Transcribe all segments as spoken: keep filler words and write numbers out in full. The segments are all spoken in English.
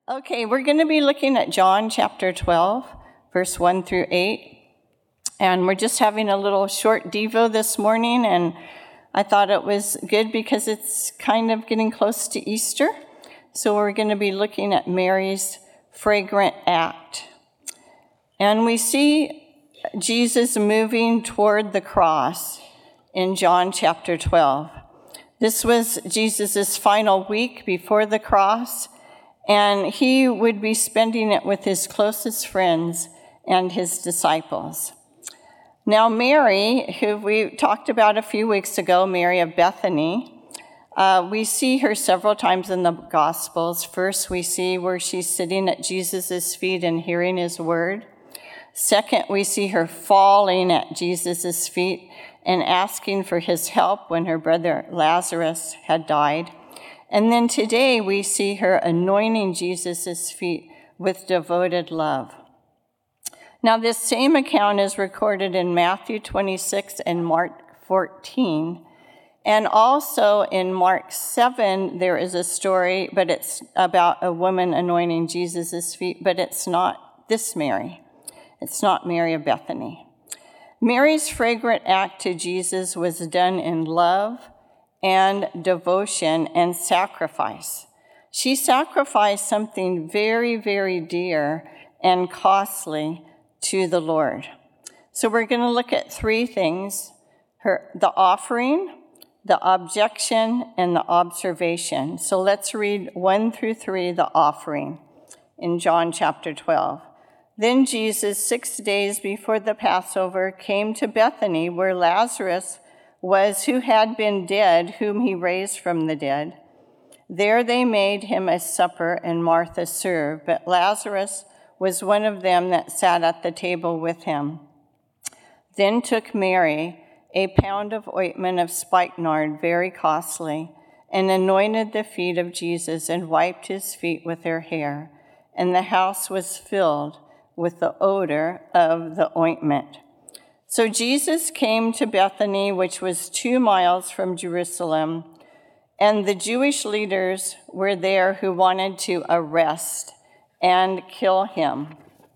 Okay, we're going to be looking at John chapter twelve, verse one through eight. And we're just having a little short devo this morning, and I thought it was good because it's kind of getting close to Easter. So we're going to be looking at Mary's fragrant act. And we see Jesus moving toward the cross in John chapter twelve. This was Jesus' final week before the cross, and he would be spending it with his closest friends and his disciples. Now, Mary, who we talked about a few weeks ago, Mary of Bethany, uh, we see her several times in the Gospels. First, we see where she's sitting at Jesus' feet and hearing his word. Second, we see her falling at Jesus' feet and asking for his help when her brother Lazarus had died. And then today, we see her anointing Jesus' feet with devoted love. Now, this same account is recorded in Matthew twenty-six and Mark fourteen. And also in Mark seven, there is a story, but it's about a woman anointing Jesus' feet, but it's not this Mary. It's not Mary of Bethany. Mary's fragrant act to Jesus was done in love and devotion and sacrifice. She sacrificed something very, very dear and costly to the Lord. So we're going to look at three things: her, the offering, the objection, and the observation. So let's read one through three, the offering, in John chapter twelve. Then Jesus, six days before the Passover, came to Bethany, where Lazarus was, who had been dead, whom he raised from the dead. There they made him a supper, and Martha served, but Lazarus was one of them that sat at the table with him. Then took Mary a pound of ointment of spikenard, very costly, and anointed the feet of Jesus and wiped his feet with her hair. And the house was filled with the odor of the ointment. So Jesus came to Bethany, which was two miles from Jerusalem, and the Jewish leaders were there who wanted to arrest and kill him.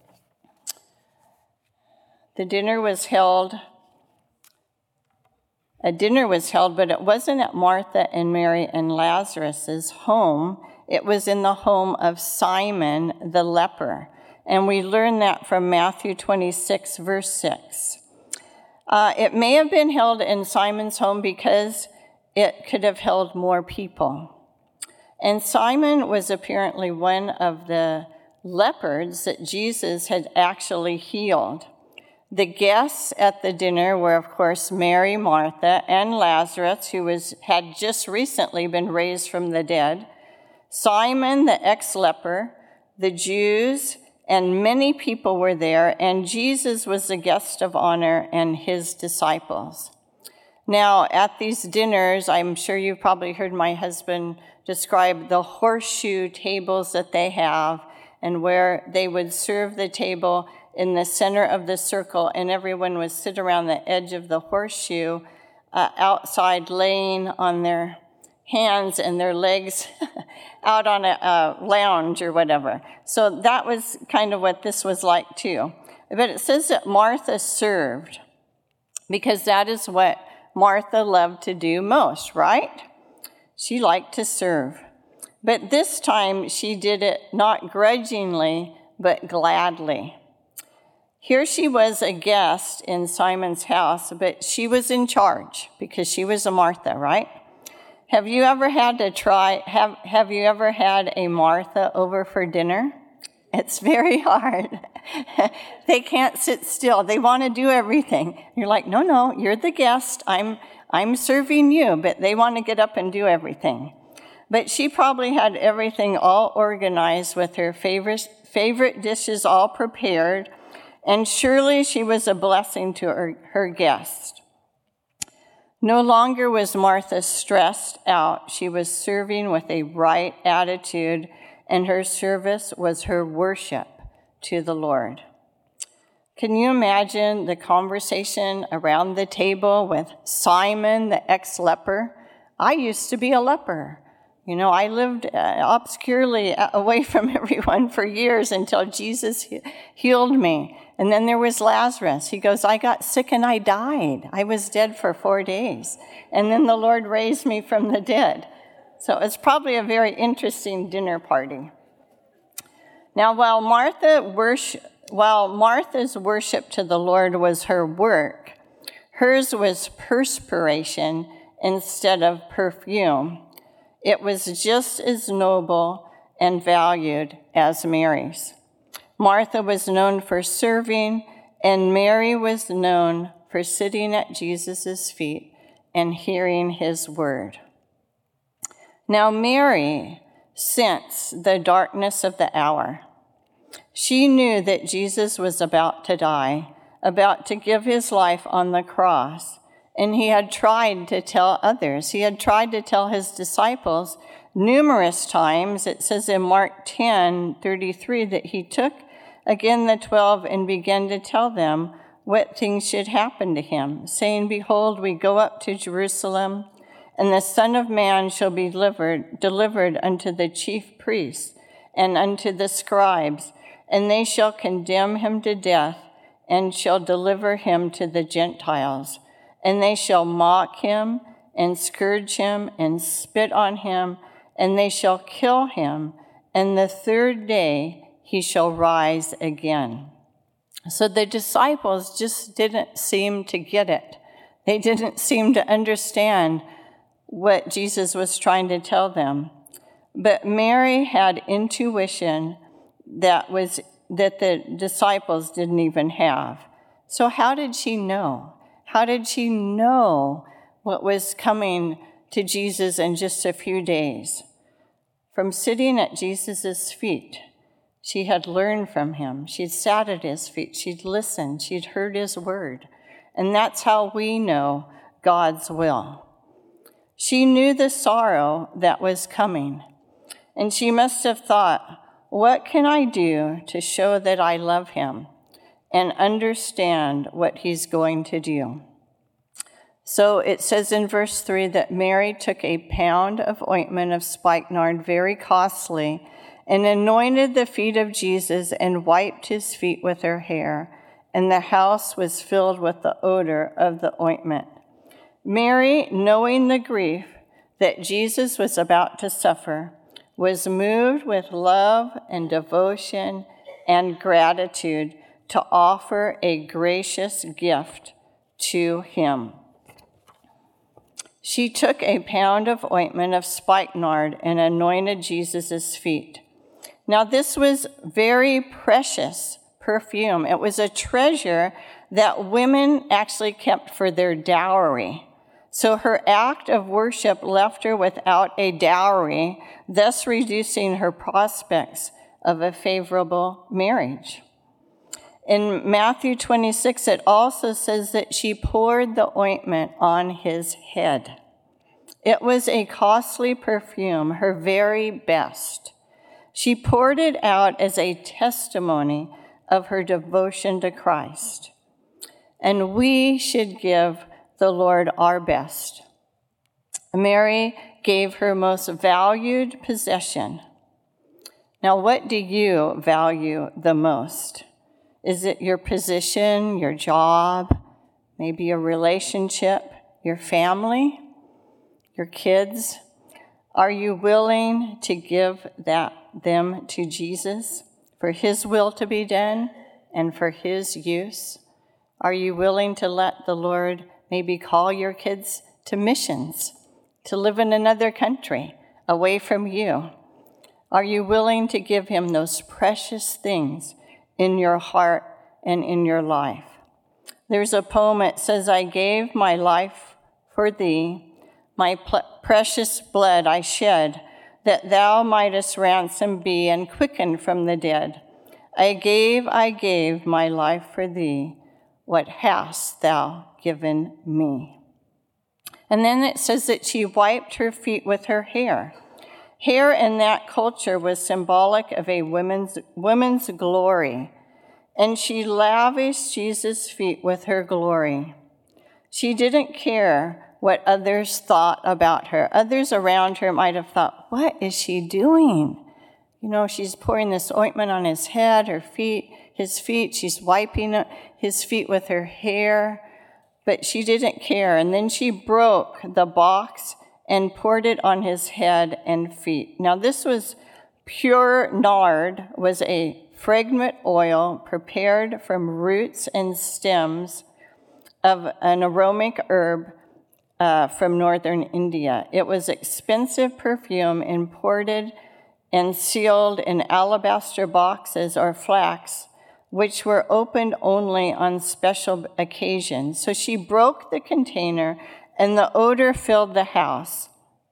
The dinner was held, a dinner was held, but it wasn't at Martha and Mary and Lazarus's home. It was in the home of Simon the leper. And we learn that from Matthew twenty-six, verse six. Uh, it may have been held in Simon's home because it could have held more people. And Simon was apparently one of the lepers that Jesus had actually healed. The guests at the dinner were, of course, Mary, Martha, and Lazarus, who was had just recently been raised from the dead, Simon, the ex-leper, the Jews, and many people were there, and Jesus was the guest of honor and his disciples. Now, at these dinners, I'm sure you've probably heard my husband describe the horseshoe tables that they have, and where they would serve the table in the center of the circle, and everyone would sit around the edge of the horseshoe uh, outside, laying on their hands and their legs out on a, a lounge or whatever. So that was kind of what this was like too. But it says that Martha served, because that is what Martha loved to do most, right? She liked to serve. But this time she did it not grudgingly, but gladly. Here she was a guest in Simon's house, but she was in charge because she was a Martha, right? Have you ever had to try, have, have you ever had a Martha over for dinner? It's very hard. They can't sit still. They want to do everything. You're like, no, no, you're the guest. I'm, I'm serving you, but they want to get up and do everything. But she probably had everything all organized with her favorite, favorite dishes all prepared, and surely she was a blessing to her, her guests. No longer was Martha stressed out. She was serving with a right attitude, and her service was her worship to the Lord. Can you imagine the conversation around the table with Simon, the ex-leper? I used to be a leper. You know, I lived uh, obscurely away from everyone for years until Jesus he- healed me. And then there was Lazarus. He goes, I got sick and I died. I was dead for four days. And then the Lord raised me from the dead. So it's probably a very interesting dinner party. Now, while Martha worship, while Martha's worship to the Lord was her work, hers was perspiration instead of perfume. It was just as noble and valued as Mary's. Martha was known for serving, and Mary was known for sitting at Jesus' feet and hearing his word. Now Mary sensed the darkness of the hour. She knew that Jesus was about to die, about to give his life on the cross, and he had tried to tell others. He had tried to tell his disciples numerous times. It says in Mark ten thirty-three that he took again the twelve and began to tell them what things should happen to him, saying, Behold, we go up to Jerusalem, and the Son of Man shall be delivered, delivered unto the chief priests and unto the scribes, and they shall condemn him to death, and shall deliver him to the Gentiles. And they shall mock him, and scourge him, and spit on him, and they shall kill him, and the third day he shall rise again. So the disciples just didn't seem to get it. They didn't seem to understand what Jesus was trying to tell them. But Mary had intuition that was that the disciples didn't even have. So how did she know? How did she know what was coming to Jesus in just a few days? From sitting at Jesus' feet, she had learned from him. She'd sat at his feet. She'd listened. She'd heard his word. And that's how we know God's will. She knew the sorrow that was coming. And she must have thought, what can I do to show that I love him and understand what he's going to do? So it says in verse three that Mary took a pound of ointment of spikenard, very costly, and anointed the feet of Jesus and wiped his feet with her hair, and the house was filled with the odor of the ointment. Mary, knowing the grief that Jesus was about to suffer, was moved with love and devotion and gratitude to offer a gracious gift to him. She took a pound of ointment of spikenard and anointed Jesus' feet. Now, this was very precious perfume. It was a treasure that women actually kept for their dowry. So her act of worship left her without a dowry, thus reducing her prospects of a favorable marriage. In Matthew twenty-six, it also says that she poured the ointment on his head. It was a costly perfume, her very best. She poured it out as a testimony of her devotion to Christ. And we should give the Lord our best. Mary gave her most valued possession. Now, what do you value the most? Is it your position, your job, maybe a relationship, your family, your kids? Are you willing to give that them to Jesus for his will to be done and for his use? Are you willing to let the Lord maybe call your kids to missions, to live in another country away from you? Are you willing to give him those precious things in your heart and in your life? There's a poem that says, I gave my life for thee, my pl- precious blood I shed, that thou mightest ransom be and quicken from the dead. I gave, I gave my life for thee. What hast thou given me? And then it says that she wiped her feet with her hair. Hair in that culture was symbolic of a woman's, woman's glory, and she lavished Jesus' feet with her glory. She didn't care what others thought about her. Others around her might have thought, what is she doing? You know, she's pouring this ointment on his head, her feet, his feet. She's wiping his feet with her hair. But she didn't care. And then she broke the box and poured it on his head and feet. Now, this was pure nard, was a fragrant oil prepared from roots and stems of an aromatic herb uh, from northern India. It was expensive perfume imported and sealed in alabaster boxes or flasks, which were opened only on special occasions. So she broke the container, and the odor filled the house.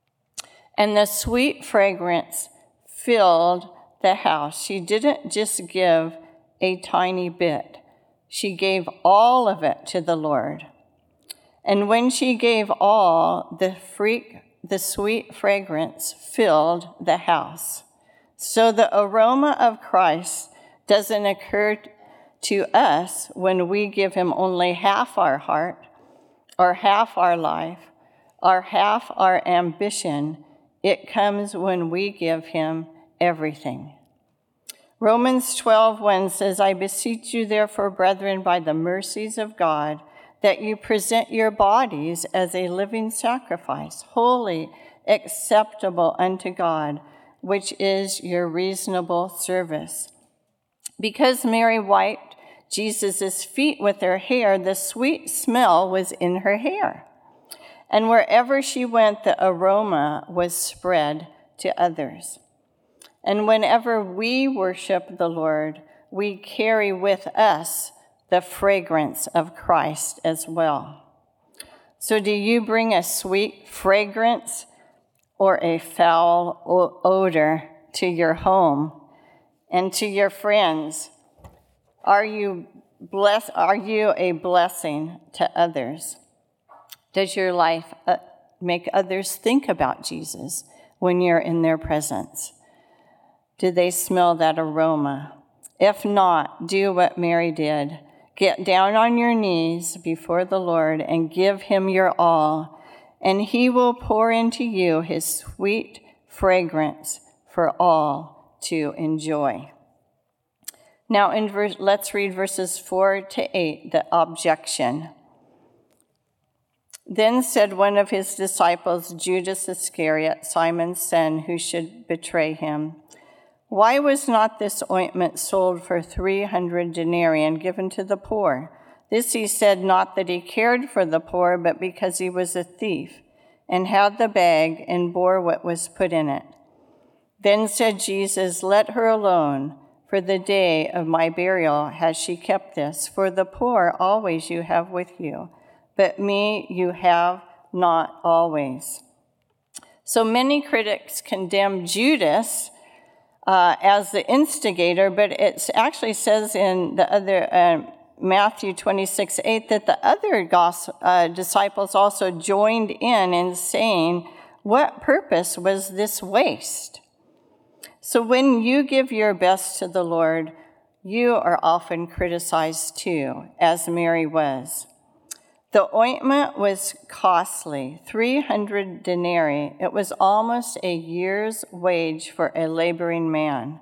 And the sweet fragrance filled the house. She didn't just give a tiny bit. She gave all of it to the Lord. And when she gave all, the, freak, the sweet fragrance filled the house. So the aroma of Christ doesn't occur to us when we give him only half our heart, or half our life, or half our ambition. It comes when we give him everything. Romans twelve one says, I beseech you therefore, brethren, by the mercies of God, that you present your bodies as a living sacrifice, holy, acceptable unto God, which is your reasonable service. Because Mary wiped Jesus' feet with her hair, the sweet smell was in her hair. And wherever she went, the aroma was spread to others. And whenever we worship the Lord, we carry with us the fragrance of Christ as well. So do you bring a sweet fragrance or a foul odor to your home and to your friends? Are you bless, are you a blessing to others? Does your life uh, make others think about Jesus when you're in their presence? Do they smell that aroma? If not, do what Mary did. Get down on your knees before the Lord and give him your all, and he will pour into you his sweet fragrance for all to enjoy. Now, in verse, let's read verses four to eight, the objection. Then said one of his disciples, Judas Iscariot, Simon's son, who should betray him, why was not this ointment sold for three hundred denarii and given to the poor? This he said not that he cared for the poor, but because he was a thief, and had the bag and bore what was put in it. Then said Jesus, let her alone. For the day of my burial has she kept this. For the poor always you have with you, but me you have not always. So many critics condemn Judas uh, as the instigator, but it actually says in the other uh, Matthew twenty-six eight that the other gospel, uh, disciples also joined in in saying, what purpose was this waste? So when you give your best to the Lord, you are often criticized too, as Mary was. The ointment was costly, three hundred denarii. It was almost a year's wage for a laboring man.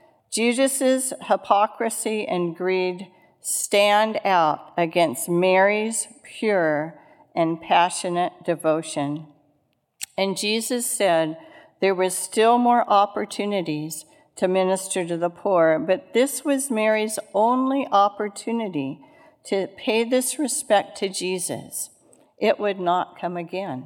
Judas's hypocrisy and greed stand out against Mary's pure and passionate devotion. And Jesus said there were still more opportunities to minister to the poor, but this was Mary's only opportunity to pay this respect to Jesus. It would not come again.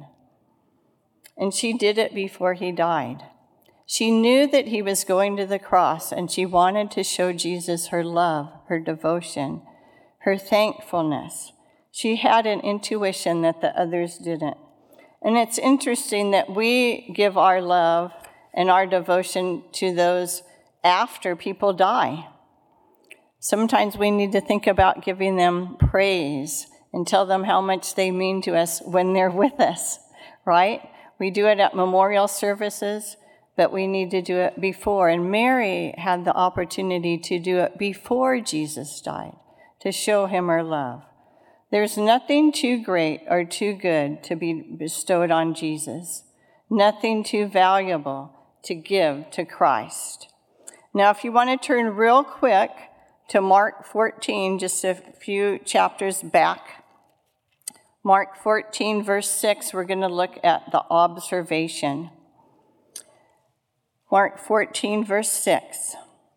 And she did it before he died. She knew that he was going to the cross, and she wanted to show Jesus her love, her devotion, her thankfulness. She had an intuition that the others didn't. And it's interesting that we give our love and our devotion to those after people die. Sometimes we need to think about giving them praise and tell them how much they mean to us when they're with us, right? We do it at memorial services, but we need to do it before. And Mary had the opportunity to do it before Jesus died, to show him her love. There's nothing too great or too good to be bestowed on Jesus, nothing too valuable to give to Christ. Now, if you want to turn real quick to Mark fourteen, just a few chapters back, Mark fourteen, verse six, we're going to look at the observation. Mark fourteen, verse six.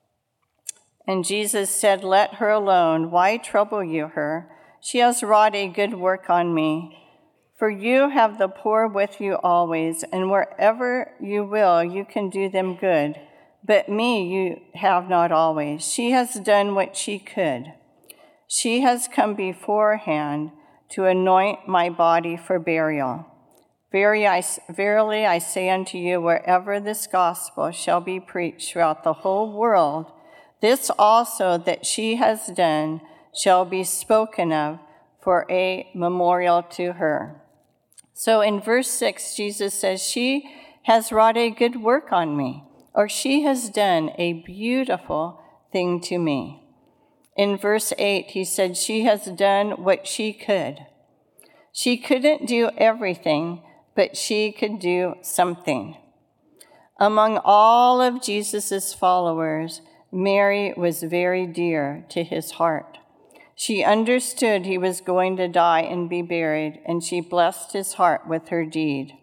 And Jesus said, "Let her alone. Why trouble you her? She has wrought a good work on me. For you have the poor with you always, and wherever you will, you can do them good. But me you have not always. She has done what she could. She has come beforehand to anoint my body for burial. Very, I, verily I say unto you, wherever this gospel shall be preached throughout the whole world, this also that she has done shall be spoken of for a memorial to her." So in verse six, Jesus says, she has wrought a good work on me, or she has done a beautiful thing to me. In verse eight, he said, she has done what she could. She couldn't do everything, but she could do something. Among all of Jesus' followers, Mary was very dear to his heart. She understood he was going to die and be buried, and she blessed his heart with her deed.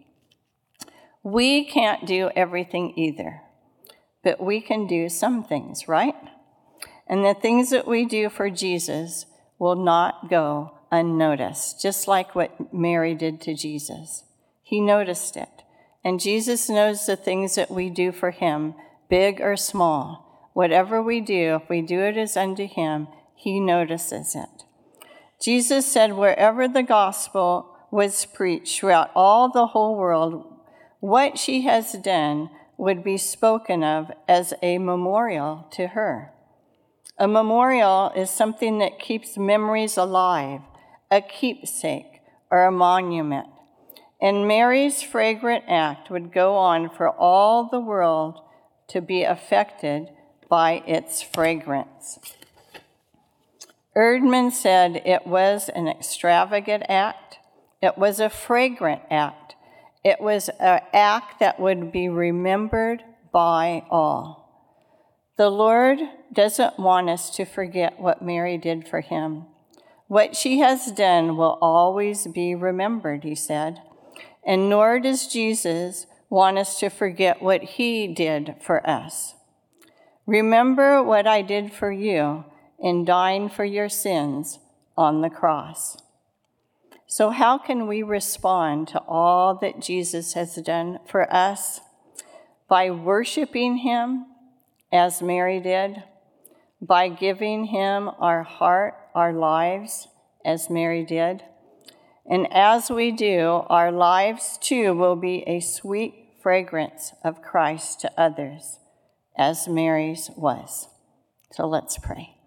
We can't do everything either, but we can do some things, right? And the things that we do for Jesus will not go unnoticed, just like what Mary did to Jesus. He noticed it. And Jesus knows the things that we do for him, big or small. Whatever we do, if we do it as unto him, he notices it. Jesus said wherever the gospel was preached throughout all the whole world, what she has done would be spoken of as a memorial to her. A memorial is something that keeps memories alive, a keepsake or a monument. And Mary's fragrant act would go on for all the world to be affected by its fragrance. Erdman said it was an extravagant act. It was a fragrant act. It was an act that would be remembered by all. The Lord doesn't want us to forget what Mary did for him. What she has done will always be remembered, he said. And nor does Jesus want us to forget what he did for us. Remember what I did for you in dying for your sins on the cross. So how can we respond to all that Jesus has done for us? By worshiping him as Mary did, by giving him our heart, our lives, as Mary did. And as we do, our lives too will be a sweet fragrance of Christ to others, as Mary's was. So let's pray.